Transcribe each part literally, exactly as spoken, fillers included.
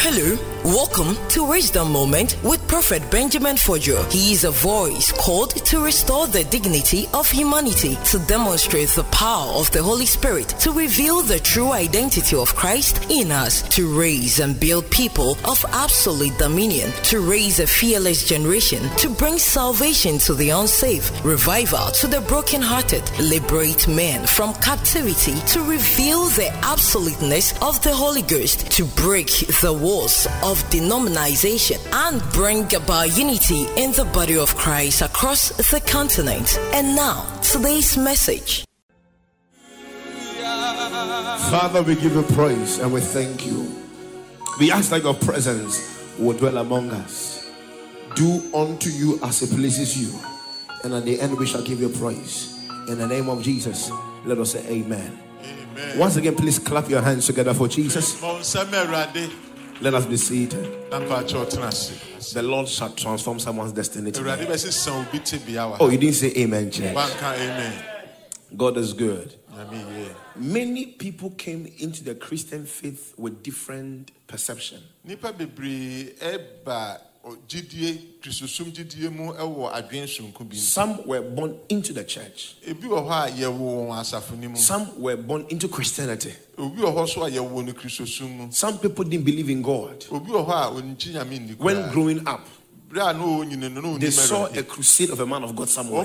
Hello, welcome to Wisdom Moment with Prophet Benjamin Fojo. He is a voice called to restore the dignity of humanity, to demonstrate the power of the Holy Spirit, to reveal the true identity of Christ in us, to raise and build people of absolute dominion, to raise a fearless generation, to bring salvation to the unsafe, revival to the brokenhearted, liberate men from captivity, to reveal the absoluteness of the Holy Ghost, to break the walls of denomination and bring about unity in the body of Christ across the continent. And now, today's message. Father, we give you praise and we thank you. We ask that your presence will dwell among us. Do unto you as it pleases you. And at the end we shall give you praise. In the name of Jesus, let us say amen. Amen. Once again, please clap your hands together for Jesus. Let us be seated. The Lord shall transform someone's destiny today. Oh, you didn't say amen, church. God is good. Many people came into the Christian faith with different perception. Some were born into the church. Some were born into Christianity. Some people didn't believe in God. When growing up, they saw a crusade of a man of God somewhere.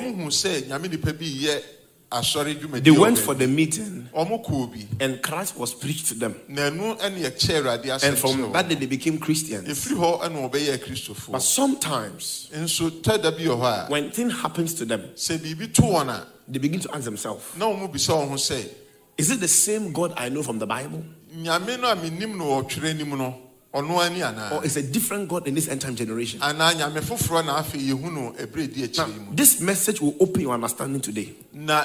They went for the meeting and Christ was preached to them. And from that day they became Christians. But sometimes when things happens to them, they begin to ask themselves, is it the same God I know from the Bible? Or is a different God in this end time generation? Now, this message will open your understanding today. But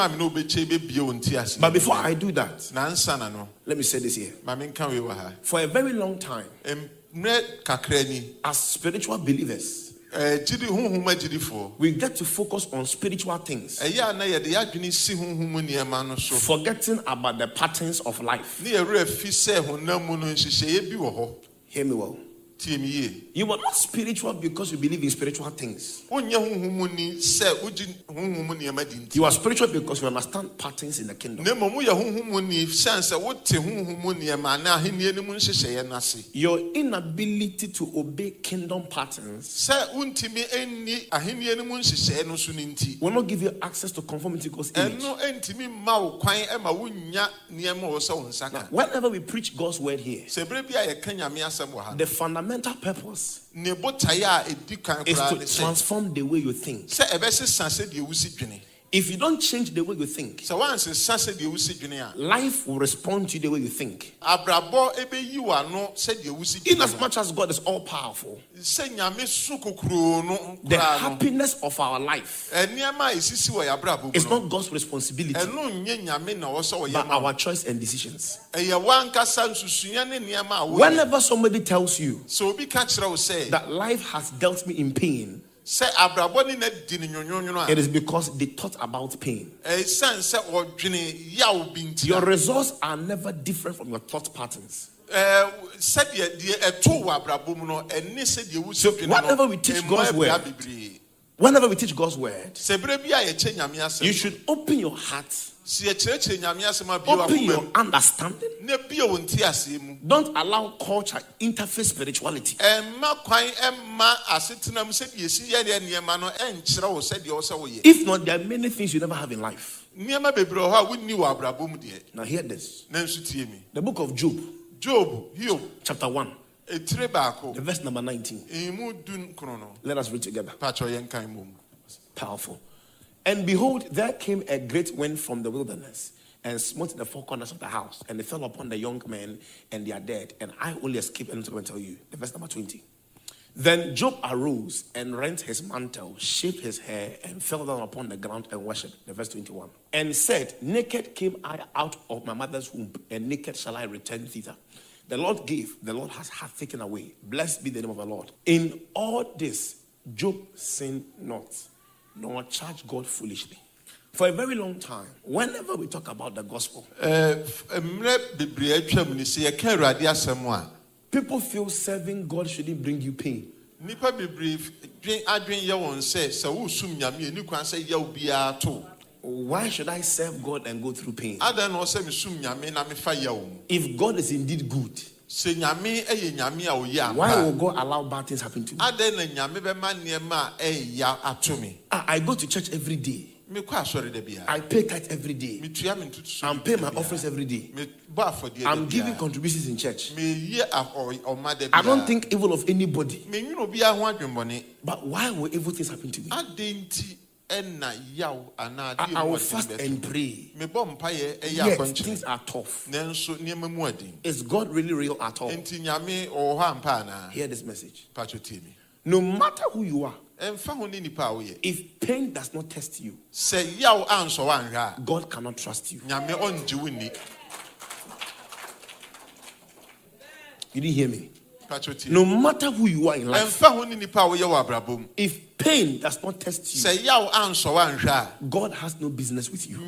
before I do that, let me say this here. For a very long time, as spiritual believers, we get to focus on spiritual things, forgetting about the patterns of life. Hear me well. You are not spiritual because you believe in spiritual things. You are spiritual because you understand patterns in the kingdom. Your inability to obey kingdom patterns will not give you access to conform to God's image. Now, whenever we preach God's word here, the fundamental purpose is to transform the way you think. If you don't change the way you think, life will respond to the way you think. In as much as God is all powerful, the happiness of our life is not God's responsibility, but our choice and decisions. Whenever somebody tells you that life has dealt me in pain, it is because they thought about pain. Your results are never different from your thought patterns. So whenever we teach God's word, whenever we teach God's word, you should open your heart, open your understanding. Don't allow culture interface spirituality. If not, there are many things you never have in life. Now hear this. The book of Job, Job, chapter one, the verse number nineteen. Let us read together. Powerful. And behold, there came a great wind from the wilderness, and smote the four corners of the house, and they fell upon the young men, and they are dead. And I only escaped and to tell you. The verse number twenty. Then Job arose and rent his mantle, shaved his hair, and fell down upon the ground and worshipped. The verse twenty-one. And said, naked came I out of my mother's womb, and naked shall I return thither. The Lord gave, the Lord has hath taken away. Blessed be the name of the Lord. In all this, Job sinned not, nor charged God foolishly. For a very long time, whenever we talk about the gospel, People feel serving God shouldn't bring you pain. Nipa bebree adwen ye won say se wo sum nyame eni kwan say ye obia to. Why should I serve God and go through pain? Adan no say me sum nyame na me fa ye wo. If God is indeed good, se nyame eye nyame a oye am. Why will God allow bad things happen to me? Adan na nyame be ma niema e ya ato me. I go to church every day. I pay tithe every day. I'm paying my office every day. I'm giving contributions in church. I don't think evil of anybody. But why will evil things happen to me? I, I will fast and pray. Yes, things are tough. Is God really real at all? Hear this message. No matter who you are, if pain does not test you, God cannot trust you. You didn't hear me? No matter who you are in life, if pain does not test you, God has no business with you.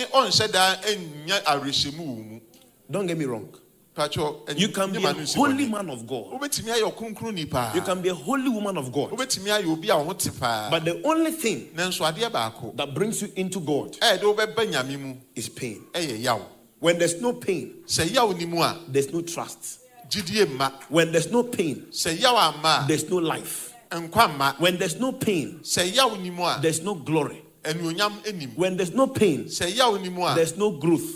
Don't get me wrong. You can be a holy man of God. You can be a holy woman of God. But the only thing that brings you into God is pain. When there's no pain, there's no trust. When there's no pain, there's no life. When there's no pain, there's no glory. When there's no pain, there's no growth.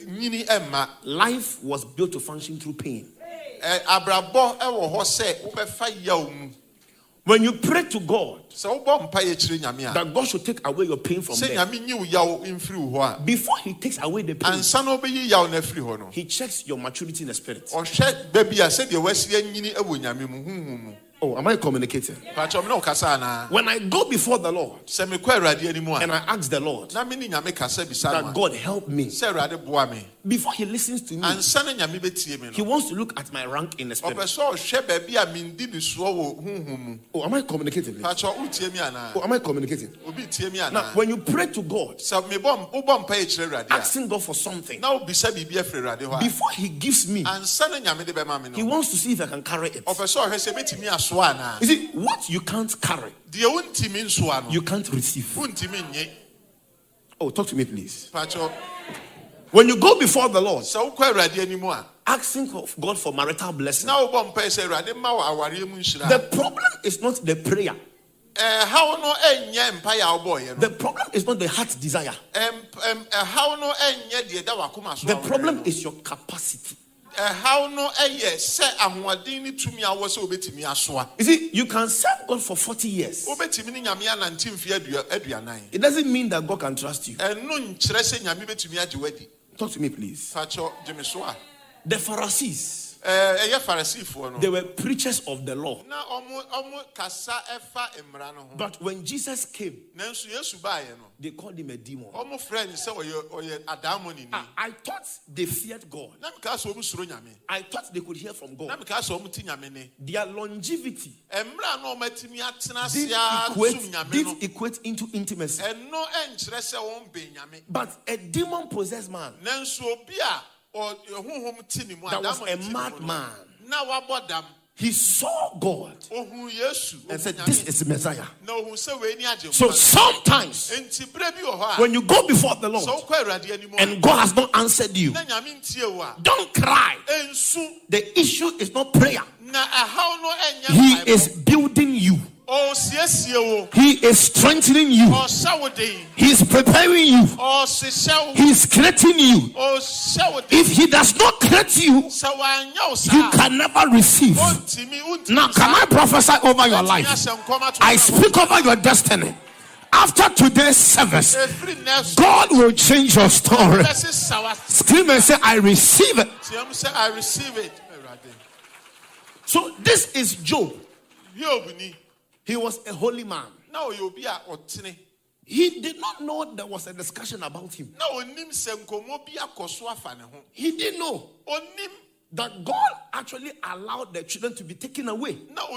Life was built to function through pain. When you pray to God that God should take away your pain from them, before he takes away the pain, he checks your maturity in the spirit. Oh, am I communicating? When I go before the Lord and I ask the Lord that God help me, before he listens to me, he wants to look at my rank in the spirit. Oh, am I communicating? Oh, am I communicating? Now, when you pray to God, asking God for something, before he gives me, he wants to see if I can carry it. You see, what you can't carry, you can't receive. Oh, talk to me, please. When you go before the Lord, asking God for marital blessing, the problem is not the prayer. The problem is not the heart's desire. The problem is your capacity. You see, you can serve God for forty years. It doesn't mean that God can trust you. Talk to me, please. The Pharisees, they were preachers of the law. But when Jesus came, they called him a demon. I, I thought they feared God. I thought they could hear from God. Their longevity didn't equate, didn't equate into intimacy. But a demon-possessed man that was a madman, he saw God and said, this is the Messiah. So sometimes when you go before the Lord and God has not answered you, don't cry. The issue is not prayer. He is building you. He is strengthening you. He is preparing you. He is creating you. If he does not create you, you can never receive. Now, can I prophesy over your life? I speak over your destiny. After today's service, God will change your story. Scream and say, I receive it. I receive it. So this is Job. He was a holy man. He did not know there was a discussion about him. He didn't know. that God actually allowed the children to be taken away.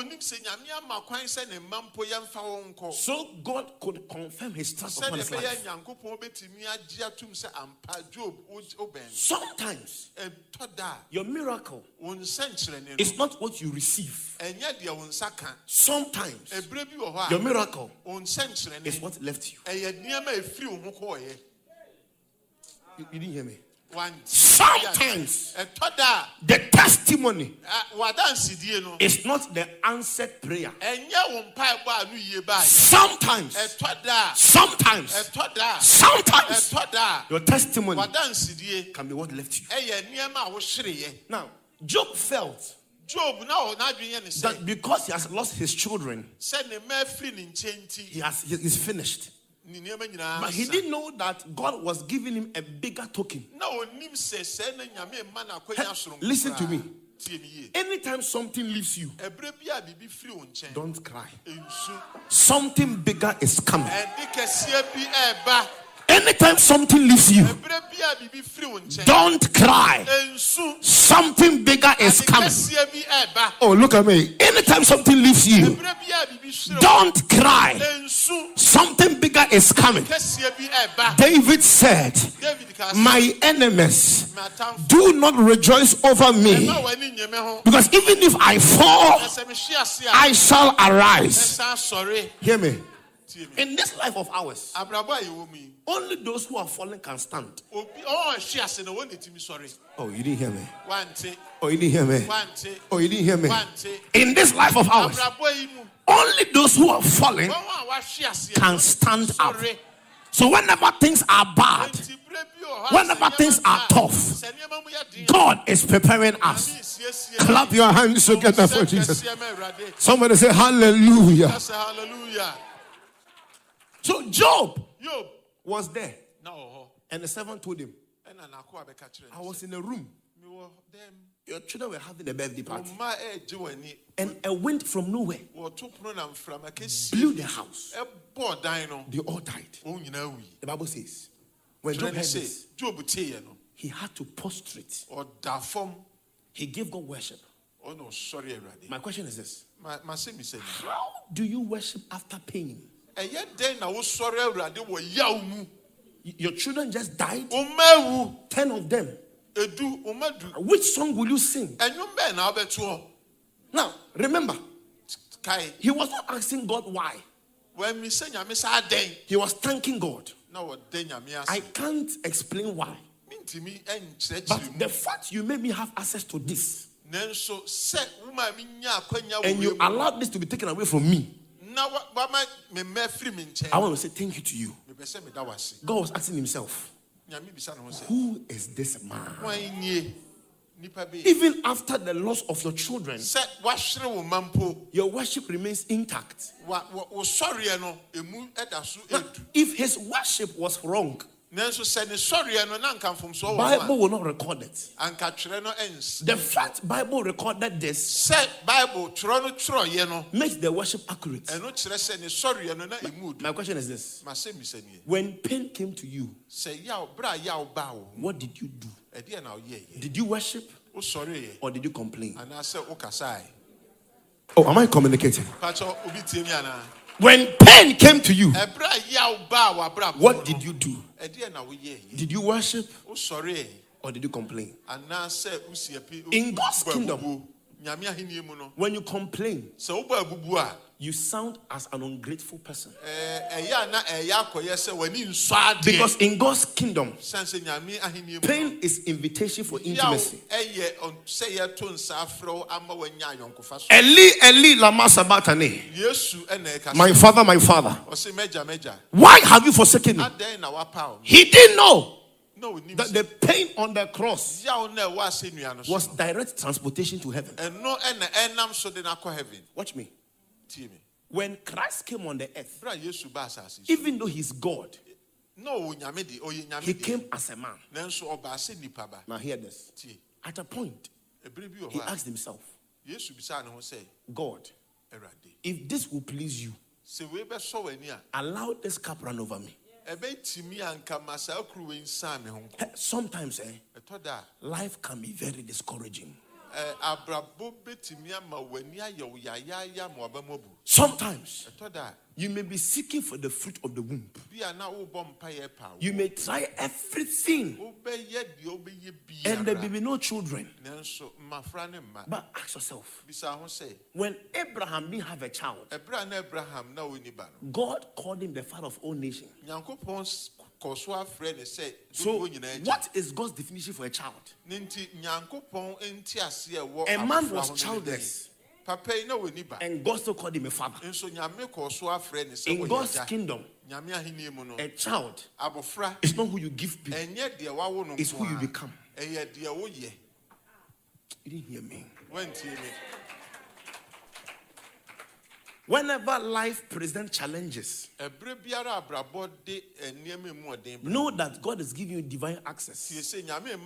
So God could confirm his trust upon his life. Sometimes your miracle is not what you receive. Sometimes your miracle is what left you. You, you didn't hear me. Sometimes the testimony is not the answered prayer. Sometimes, sometimes, sometimes your testimony can be what left you. Now, Job felt that because he has lost his children, he has he is finished. But he didn't know that God was giving him a bigger token. Listen to me. Anytime something leaves you, don't cry. Something bigger is coming. Anytime something leaves you, don't cry. Something bigger is coming. Oh, look at me. Anytime something leaves you, don't cry. Something bigger is coming. David said, my enemies do not rejoice over me, because even if I fall, I shall arise. Hear me. In this life of ours, only those who are fallen can stand. Oh, you didn't hear me. Oh, you didn't hear me. Oh, you didn't hear me. In this life of ours, only those who are fallen can stand up. So whenever things are bad, whenever things are tough, God is preparing us. Clap your hands together for Jesus. Somebody say hallelujah. Hallelujah. So Job was there. And the servant told him, I was in a room. Your children were having a birthday party. And a wind from nowhere blew the house. They all died. The Bible says, when Job heard this, he had to prostrate. He gave God worship. Oh no, sorry, my question is this. How do you worship after pain? Your children just died. Ten of them. Which song will you sing? Now, remember, he was not asking God why. He was thanking God. I can't explain why. But the fact you made me have access to this, and you allowed this to be taken away from me, I want to say thank you to you. God was asking himself, who is this man? Even after the loss of your children, your worship remains intact. Now, if his worship was wrong, Bible will not record it. The fact Bible recorded this makes the worship accurate. My question is this. When pain came to you, what did you do? Did you worship or did you complain? Oh, am I communicating? When pain came to you, what did you do? Did you worship or did you complain? In God's kingdom, when you complain, you sound as an ungrateful person. Because in God's kingdom, pain is invitation for intimacy. Eli, Eli, lama sabachthani. My father, my father. Why have you forsaken me? He didn't know that the pain on the cross was direct transportation to heaven. Watch me. When Christ came on the earth, even though he's God, he came as a man. Now hear this. At a point, he asked himself, God, if this will please you, allow this cup run over me. Sometimes eh, life can be very discouraging. Sometimes you may be seeking for the fruit of the womb. You may try everything and there may be no children. But ask yourself, when Abraham didn't have a child, God called him the father of all nations. So what is God's definition for a child? A man was childless, and God still called him a father. In God's kingdom, a child is not who you give birth, it's who you become. You didn't hear me. Whenever life presents challenges, know that God is giving you divine access.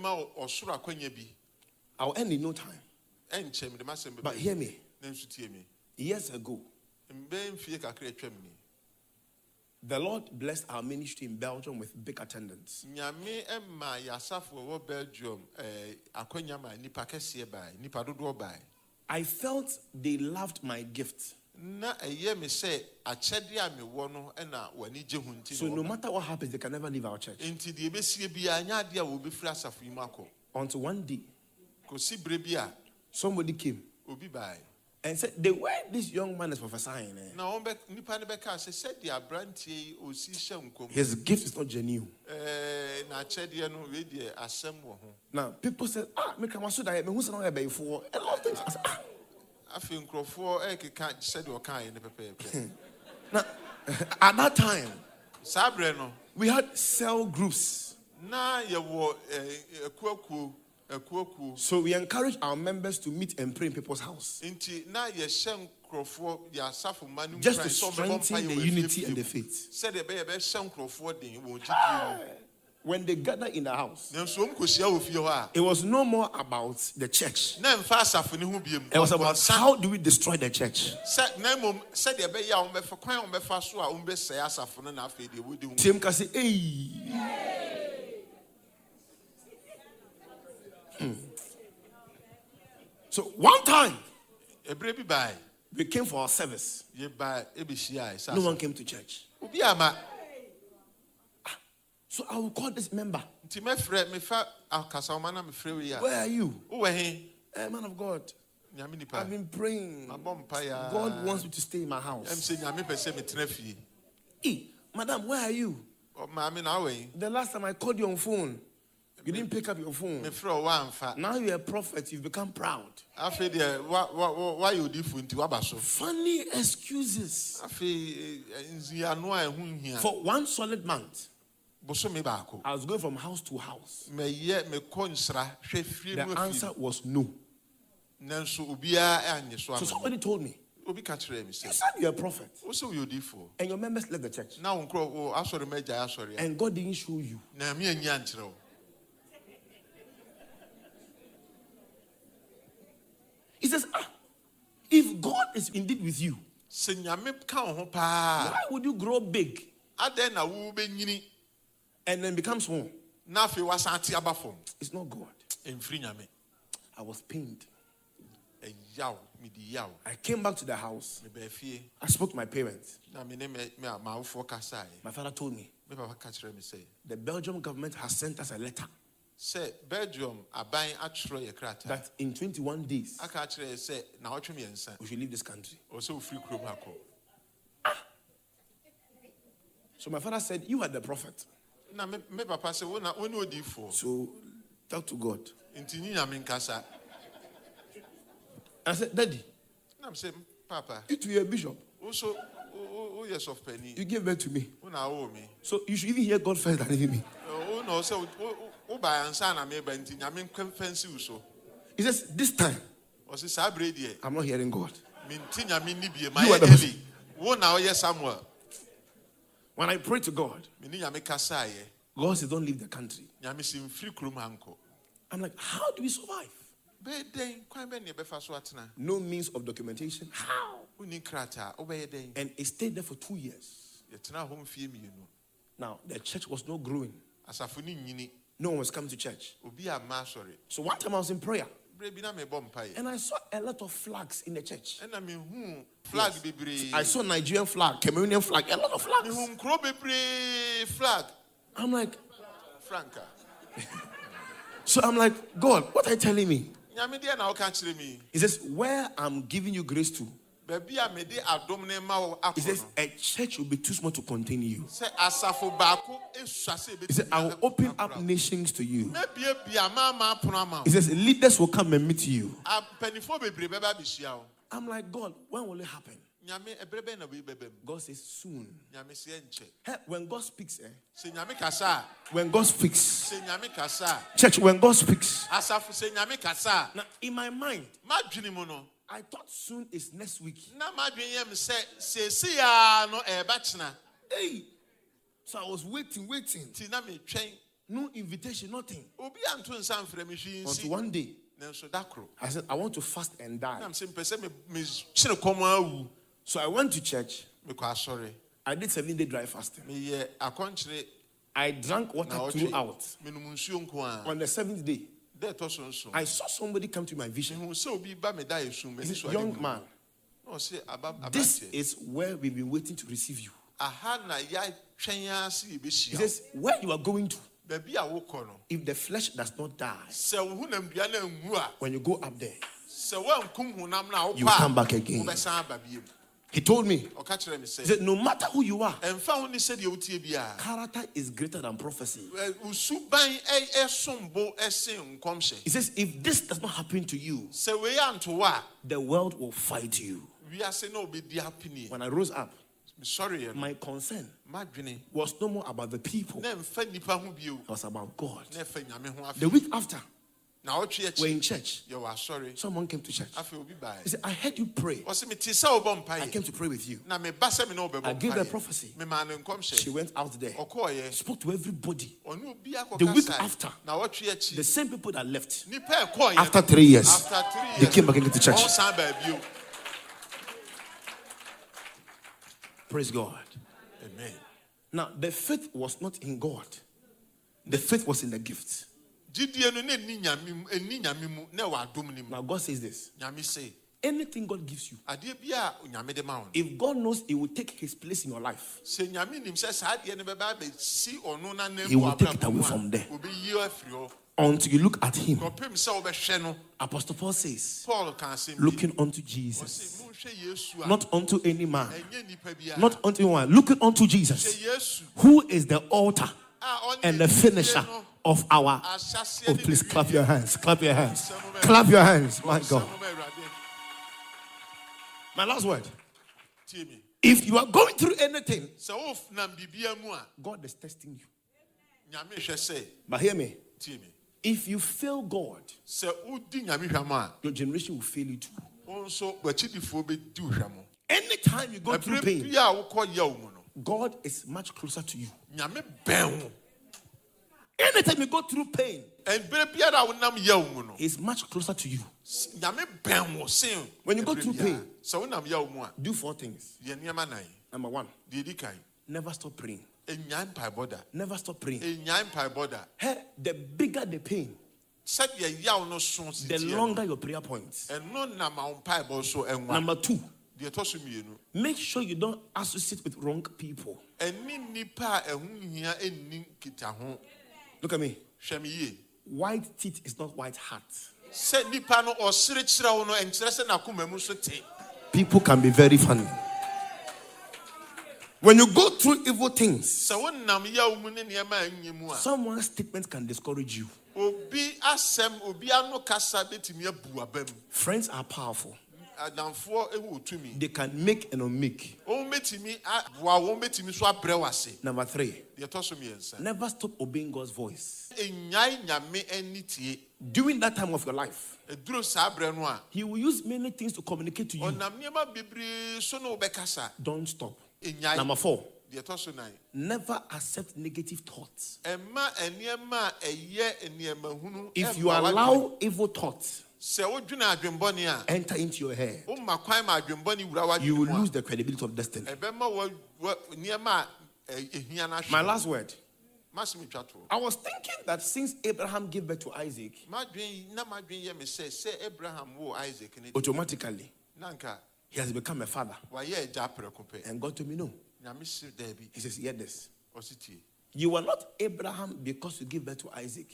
I'll end in no time. But hear me. Years ago, the Lord blessed our ministry in Belgium with big attendance. I felt they loved my gift. So no matter what happens, they can never leave our church. Until one day, somebody came and said, the way this young man is prophesying, eh, his gift is not genuine. Now, people said, ah, me come so that me who's not here before. A lot of things. I said, ah. Now, at that time, we had cell groups. So we encourage our members to meet and pray in people's house, just to strengthen the unity and the faith. When they gather in the house, it was no more about the church. It was about how do we destroy the church. Tim can say, hey. Hmm. So one time, we came for our service. No one came to church. So I will call this member. Where are you? Hey, man of God, I've been praying. God wants me to stay in my house. Hey, madam, where are you? The last time I called you on phone, you didn't pick up your phone. Now you're a prophet, you've become proud. Funny excuses. For one solid month, I was going from house to house. The answer was no. So somebody told me, you said you're a prophet, and your members left the church, and God didn't show you. He says, ah, if God is indeed with you, why would you grow big and then become small? It's not God. I was pained. I came back to the house. I spoke to my parents. My father told me, the Belgian government has sent us a letter that in twenty-one days we should leave this country. Ah. So my father said, you are the prophet, so talk to God. I said, Daddy, you to your bishop, you gave birth to me, so you should even hear God first than even me. He says, this time I'm not hearing God. You are the person. When I pray to God, God says, don't leave the country. I'm like, how do we survive? No means of documentation. How? And it stayed there for two years. Now, the church was not growing. Asafo ni nyini. No one was coming to church. Obi ama sorry. So one time I was in prayer. Bre bi na me bom pai. And I saw a lot of flags in the church. And I mean, who flag bebre. I saw Nigerian flag, Cameroonian flag, a lot of flags. Whom crow bebre flag. I'm like, Franca. So I'm like, God, what are you telling me? Nyame dia na o kan kire me. He says, where I'm giving you grace to. Baby a me de adom ne ma wo akono. He says, a church will be too small to contain you. Say asafo baako esuase be. He said, I will open up nations to you. Me bia bia ma ma pono ama. He says, leaders will come and meet you. Apenifo bebre beba bihia wo. I'm like, God, when will it happen? Nyame ebrebe na we bebem. God says soon. Nyame se enche. Hey, when God speaks, eh? Se nyame kasa. When God speaks. Se nyame kasa. Church, when God speaks. Asafo se nyame kasa. Now, in my mind, ma dwini mu no. I thought soon is next week. Na ma dwini yem se se se ya no e ba chena. Hey. So I was waiting, waiting. Ti na me twen. No invitation, nothing. Obi anto nsa mfrɛ me hwi nsi. Until one day, I said, I want to fast and die. I'm saying, me chine komo. So I went to church. Because sorry. I did seven day dry fasting. Me akonchire. I drank water throughout. On the seventh day, I saw somebody come to my vision. He's a young man. This is where we've been waiting to receive you. He says, where you are going to, if the flesh does not die, when you go up there, you come back again. He told me, he said, no matter who you are, character is greater than prophecy. He says, if this does not happen to you, the world will fight you. When I rose up, my concern was no more about the people. It was about God. The week after, we're in church. Someone came to church. He said, I heard you pray. I came to pray with you. I gave her prophecy. She went out there, spoke to everybody. The week after, the same people that left, after three years, they came back into church. Praise God. Amen. Now, the faith was not in God. The faith was in the gift. Now, God says this. Anything God gives you, if God knows He will take His place in your life, He will take it away from there. Until you look at Him. Apostle Paul says, looking unto Jesus, not unto any man, not unto anyone, looking unto Jesus, who is the author and the finisher of our. Oh, please clap your hands, clap your hands, clap your hands, my God. My last word. If you are going through anything, God is testing you. But hear me. If you fail God, your generation will fail you too. Anytime you go through pain, God is much closer to you. Anytime you go through pain, He's much closer to you. When you go through pain, do four things. Number one, never stop praying. Never stop praying. Hey, the bigger the pain, the longer your prayer points. Number two, make sure you don't associate with wrong people. Look at me. White teeth is not white heart. People can be very funny. When you go through evil things, someone's statement can discourage you. Friends are powerful. They can make and unmake. Number three, never stop obeying God's voice. During that time of your life, He will use many things to communicate to you. Don't stop. Number four, never accept negative thoughts. If you allow evil thoughts enter into your head, you will lose the credibility of destiny. My last word. I was thinking that since Abraham gave birth to Isaac, automatically he has become a father. And God told me no. He says, hear this. You were not Abraham because you gave birth to Isaac.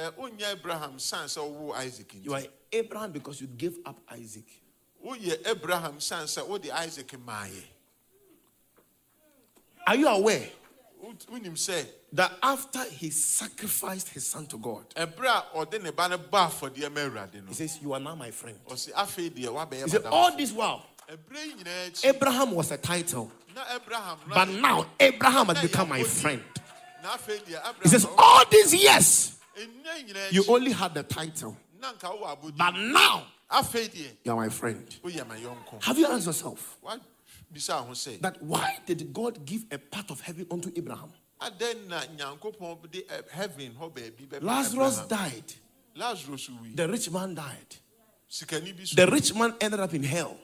You are Abraham because you gave up Isaac. Are you aware that after he sacrificed his son to God, he says, you are now my friend. He said, all this while, Abraham was a title, but now Abraham has become my friend. He says, all these years, you only had the title, but now you are my friend. Have you asked yourself that why did God give a part of heaven unto Abraham? Lazarus died. The rich man died. The rich man ended up in hell.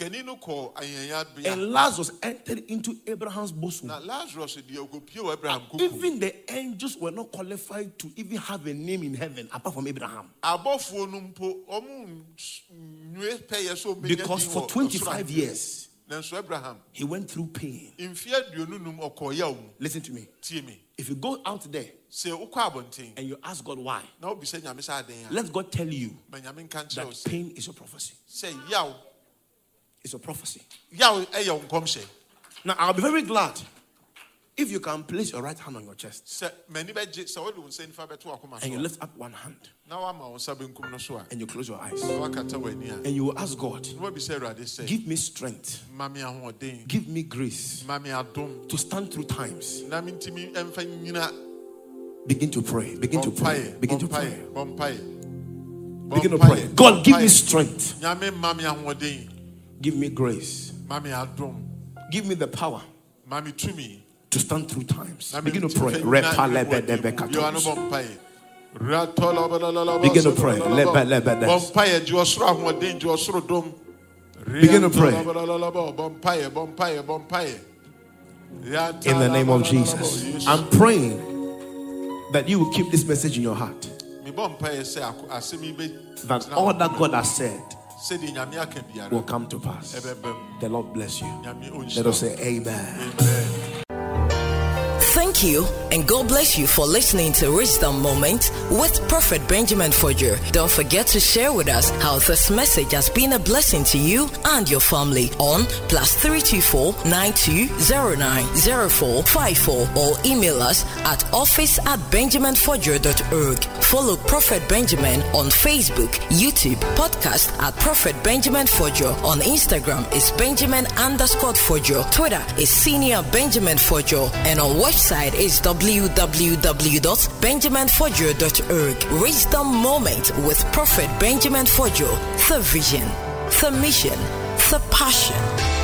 And Lazarus entered into Abraham's bosom. Even the angels were not qualified to even have a name in heaven apart from Abraham. Because for twenty-five years, he went through pain. Listen to me. If you go out there and you ask God why, let God tell you that pain is a prophecy. It's a prophecy. Now, I'll be very glad if you can place your right hand on your chest and you lift up one hand and you close your eyes and you will ask God, give me strength, give me grace to stand through times. Begin to pray, begin to pray, begin to pray, begin to pray. God, give me strength. Give me grace. Give me the power to stand through times. Begin to pray. Begin to pray. Begin to pray. In the name of Jesus, I'm praying that you will keep this message in your heart. That all that God has said will come to pass. The Lord bless you. Let us say amen. Amen. Thank you and God bless you for listening to Wisdom Moment with Prophet Benjamin Fodger. Don't forget to share with us how this message has been a blessing to you and your family on plus three two four nine two zero nine zero four five four or email us at office at benjamin fodger dot org. Follow Prophet Benjamin on Facebook, YouTube, podcast at Prophet Benjamin Fodger. On Instagram is Benjamin underscore Fodger. Twitter is Senior Benjamin Fodger. And on website is w w w dot benjamin fodger dot org. Wisdom Moment with Prophet Benjamin Fodger. The vision, the mission, the passion.